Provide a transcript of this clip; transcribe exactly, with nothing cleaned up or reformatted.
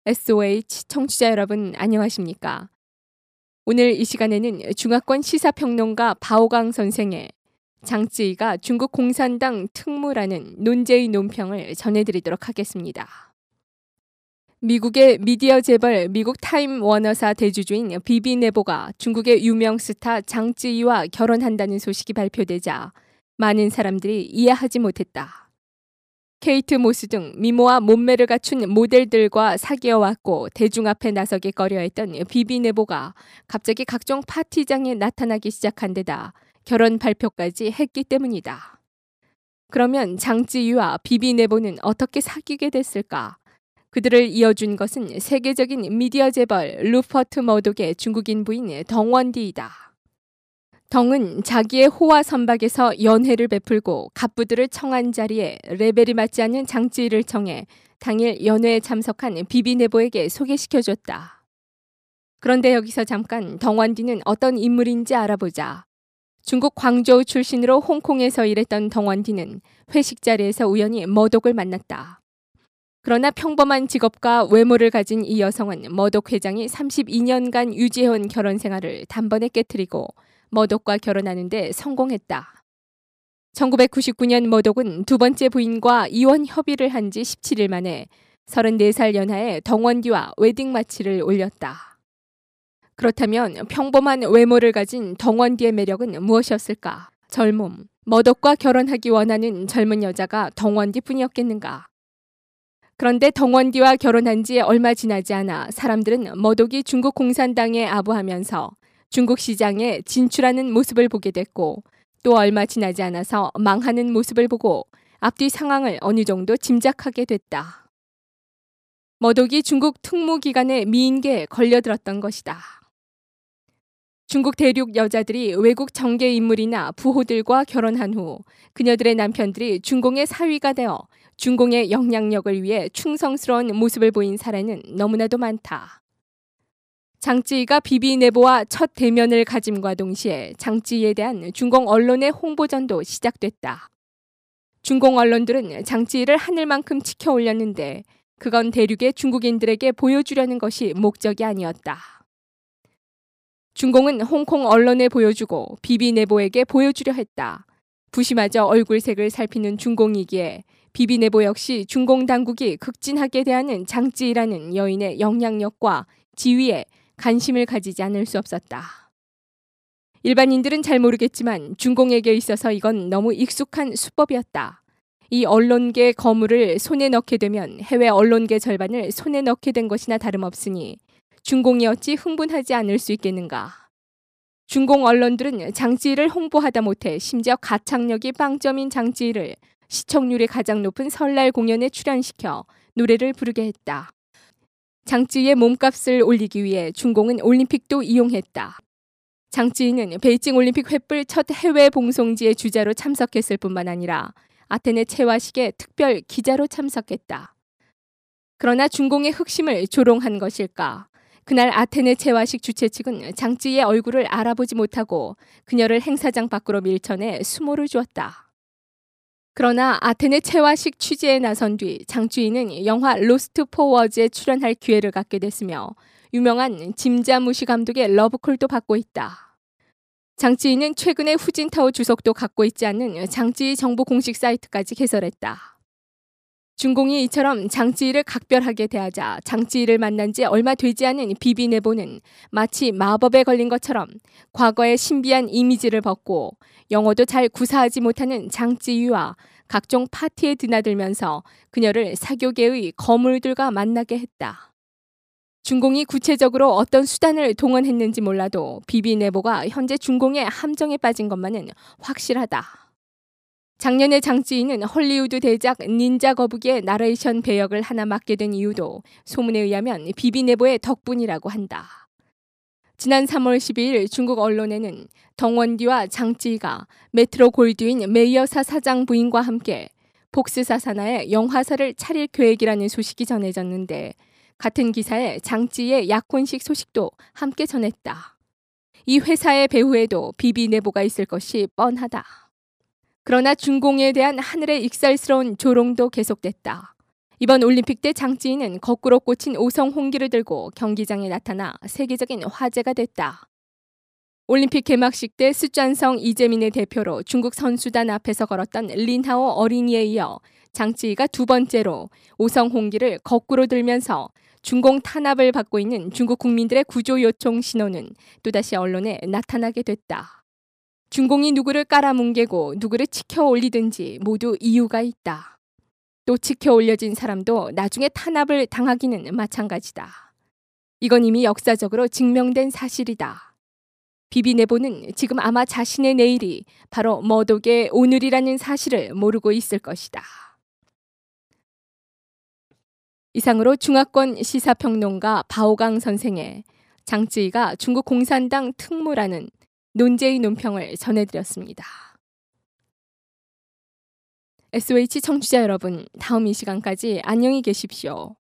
에스오에이치 청취자 여러분 안녕하십니까? 오늘 이 시간에는 중화권 시사평론가 바오강 선생의 장찌이가 중국 공산당 특무라는 논제의 논평을 전해드리도록 하겠습니다. 미국의 미디어 재벌 미국 타임 워너사 대주주인 비비 네보가 중국의 유명 스타 장찌이와 결혼한다는 소식이 발표되자 많은 사람들이 이해하지 못했다. 케이트 모스 등 미모와 몸매를 갖춘 모델들과 사귀어왔고 대중 앞에 나서기 꺼려했던 비비 네보가 갑자기 각종 파티장에 나타나기 시작한 데다 결혼 발표까지 했기 때문이다. 그러면 장찌이와 비비 네보는 어떻게 사귀게 됐을까? 그들을 이어준 것은 세계적인 미디어 재벌 루퍼트 머독의 중국인 부인 덩원디이다. 덩은 자기의 호화 선박에서 연회를 베풀고 갑부들을 청한 자리에 레벨이 맞지 않는 장찌이를 청해 당일 연회에 참석한 비비 네보에게 소개시켜줬다. 그런데 여기서 잠깐 덩원디는 어떤 인물인지 알아보자. 중국 광저우 출신으로 홍콩에서 일했던 덩원디는 회식 자리에서 우연히 머독을 만났다. 그러나 평범한 직업과 외모를 가진 이 여성은 머독 회장이 삼십이 년간 유지해온 결혼 생활을 단번에 깨트리고 머독과 결혼하는 데 성공했다. 천구백구십구 년 머독은 두 번째 부인과 이혼 협의를 한 지 십칠 일 만에 서른네 살 연하의 덩원디와 웨딩 마치를 올렸다. 그렇다면 평범한 외모를 가진 덩원디의 매력은 무엇이었을까? 젊음, 머독과 결혼하기 원하는 젊은 여자가 덩원디뿐이었겠는가? 그런데 덩원디와 결혼한 지 얼마 지나지 않아 사람들은 머독이 중국 공산당에 아부하면서 중국 시장에 진출하는 모습을 보게 됐고 또 얼마 지나지 않아서 망하는 모습을 보고 앞뒤 상황을 어느 정도 짐작하게 됐다. 머독이 중국 특무기관의 미인계에 걸려들었던 것이다. 중국 대륙 여자들이 외국 정계 인물이나 부호들과 결혼한 후 그녀들의 남편들이 중공의 사위가 되어 중공의 영향력을 위해 충성스러운 모습을 보인 사례는 너무나도 많다. 장찌이가 비비 네보와 첫 대면을 가짐과 동시에 장찌이에 대한 중공 언론의 홍보전도 시작됐다. 중공 언론들은 장찌이를 하늘만큼 치켜 올렸는데 그건 대륙의 중국인들에게 보여주려는 것이 목적이 아니었다. 중공은 홍콩 언론에 보여주고 비비 네보에게 보여주려 했다. 부시마저 얼굴색을 살피는 중공이기에 비비 네보 역시 중공 당국이 극진하게 대하는 장찌이라는 여인의 영향력과 지위에 관심을 가지지 않을 수 없었다. 일반인들은 잘 모르겠지만 중공에게 있어서 이건 너무 익숙한 수법이었다. 이 언론계 거물을 손에 넣게 되면 해외 언론계 절반을 손에 넣게 된 것이나 다름없으니 중공이 어찌 흥분하지 않을 수 있겠는가. 중공 언론들은 장찌이를 홍보하다 못해 심지어 가창력이 빵점인 장찌이를 시청률이 가장 높은 설날 공연에 출연시켜 노래를 부르게 했다. 장찌이의 몸값을 올리기 위해 중공은 올림픽도 이용했다. 장찌이는 베이징 올림픽 횃불 첫 해외 봉송지의 주자로 참석했을 뿐만 아니라 아테네 채화식에 특별 기자로 참석했다. 그러나 중공의 흑심을 조롱한 것일까? 그날 아테네 채화식 주최 측은 장찌이의 얼굴을 알아보지 못하고 그녀를 행사장 밖으로 밀쳐내 수모를 주었다. 그러나 아테네 채화식 취재에 나선 뒤 장찌이는 영화 로스트 포워즈에 출연할 기회를 갖게 됐으며 유명한 짐자무시 감독의 러브콜도 받고 있다. 장찌이는 최근에 후진타오 주석도 갖고 있지 않는 장찌이 정부 공식 사이트까지 개설했다. 중공이 이처럼 장찌이를 각별하게 대하자 장찌이를 만난 지 얼마 되지 않은 비비 네보는 마치 마법에 걸린 것처럼 과거의 신비한 이미지를 벗고 영어도 잘 구사하지 못하는 장찌이와 각종 파티에 드나들면서 그녀를 사교계의 거물들과 만나게 했다. 중공이 구체적으로 어떤 수단을 동원했는지 몰라도 비비 네보가 현재 중공의 함정에 빠진 것만은 확실하다. 작년에 장찌이는 헐리우드 대작 닌자 거북이의 나레이션 배역을 하나 맡게 된 이유도 소문에 의하면 비비 네보의 덕분이라고 한다. 지난 삼월 십이일 중국 언론에는 덩원디와 장찌이가 메트로 골드윈 메이어사 사장 부인과 함께 복스사 산하의 영화사를 차릴 계획이라는 소식이 전해졌는데 같은 기사에 장찌이의 약혼식 소식도 함께 전했다. 이 회사의 배후에도 비비 네보가 있을 것이 뻔하다. 그러나 중공에 대한 하늘의 익살스러운 조롱도 계속됐다. 이번 올림픽 때 장찌인은 거꾸로 꽂힌 오성 홍기를 들고 경기장에 나타나 세계적인 화제가 됐다. 올림픽 개막식 때 숫잔성 이재민의 대표로 중국 선수단 앞에서 걸었던 린하오 어린이에 이어 장찌이가 두 번째로 오성 홍기를 거꾸로 들면서 중공 탄압을 받고 있는 중국 국민들의 구조 요청 신호는 또다시 언론에 나타나게 됐다. 중공이 누구를 깔아뭉개고 누구를 치켜 올리든지 모두 이유가 있다. 또 치켜 올려진 사람도 나중에 탄압을 당하기는 마찬가지다. 이건 이미 역사적으로 증명된 사실이다. 비비네보는 지금 아마 자신의 내일이 바로 머독의 오늘이라는 사실을 모르고 있을 것이다. 이상으로 중화권 시사평론가 바오강 선생의 장찌이가 중국 공산당 특무라는 논제의 논평을 전해드렸습니다. 에스오에이치 청취자 여러분, 다음 이 시간까지 안녕히 계십시오.